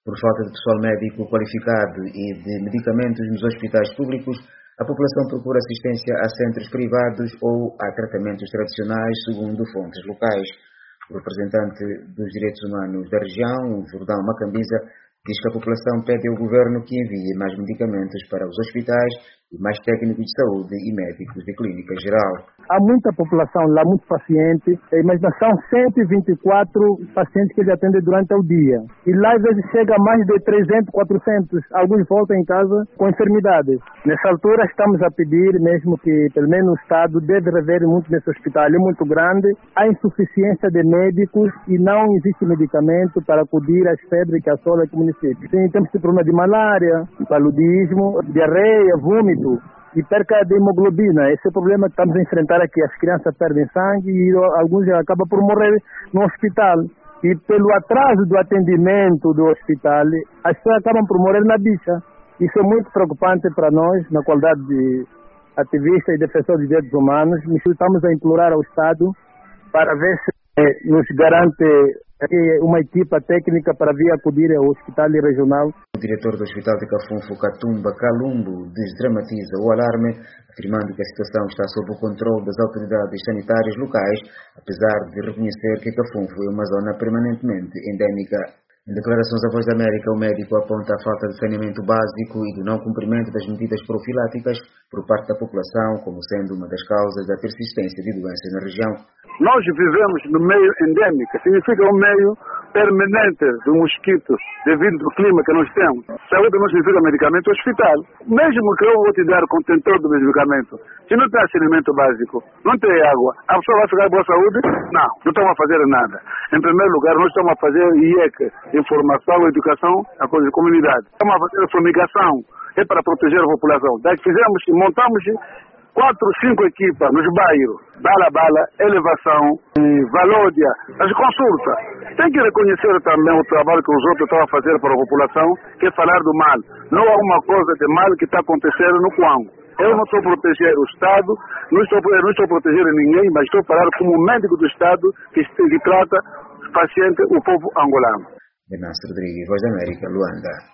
Por falta de pessoal médico qualificado e de medicamentos nos hospitais públicos, a população procura assistência a centros privados ou a tratamentos tradicionais, segundo fontes locais. O representante dos direitos humanos da região, Jordão Macambiza, diz que a população pede ao governo que envie mais medicamentos para os hospitais e mais técnicos de saúde e médicos de clínica geral. Há muita população lá, muito paciente, mas são 124 pacientes que ele atende durante o dia. E lá às vezes chega a mais de 300, 400, alguns voltam em casa com enfermidades. Nessa altura estamos a pedir mesmo que pelo menos o Estado deve rever muito nesse hospital, é muito grande, há insuficiência de médicos e não existe medicamento para acudir às febres que assolam o município. Sim, temos problema de malária, paludismo, diarreia, vômito e perca de hemoglobina. Esse é o problema que estamos a enfrentar aqui. As crianças perdem sangue e alguns acabam por morrer no hospital. E pelo atraso do atendimento do hospital, as pessoas acabam por morrer na bicha. Isso é muito preocupante para nós, na qualidade de ativistas e defensores de direitos humanos. Estamos a implorar ao Estado para ver se nos garante uma equipa técnica para vir acudir ao hospital regional. O diretor do Hospital de Cafunfo, Katumba Kalumbo, desdramatiza o alarme, afirmando que a situação está sob o controle das autoridades sanitárias locais, apesar de reconhecer que Cafunfo é uma zona permanentemente endémica. Em declarações à Voz da América, o médico aponta a falta de saneamento básico e do não cumprimento das medidas profiláticas por parte da população como sendo uma das causas da persistência de doenças na região. Nós vivemos no meio endêmico, significa um meio permanente de mosquitos devido ao clima que nós temos. Saúde não significa medicamento hospital. Mesmo que eu vou te dar o contentor do medicamento, se não tem saneamento básico, não tem água, a pessoa vai ficar em boa saúde? Não estamos a fazer nada. Em primeiro lugar, nós estamos a fazer IEC, informação, educação, a comunidade. Estamos a fazer fumigação, é para proteger a população. Daí fizemos e montamos 4, 5 equipas nos bairros, Bala, Elevação, Valódia, as consultas. Tem que reconhecer também o trabalho que os outros estão a fazer para a população, que é falar do mal. Não há uma coisa de mal que está acontecendo no Congo. Eu não estou a proteger o Estado, não estou a proteger ninguém, mas estou a falar como médico do Estado que trata os pacientes, o povo angolano. Venâncio Rodrigues, Voz da América, Luanda.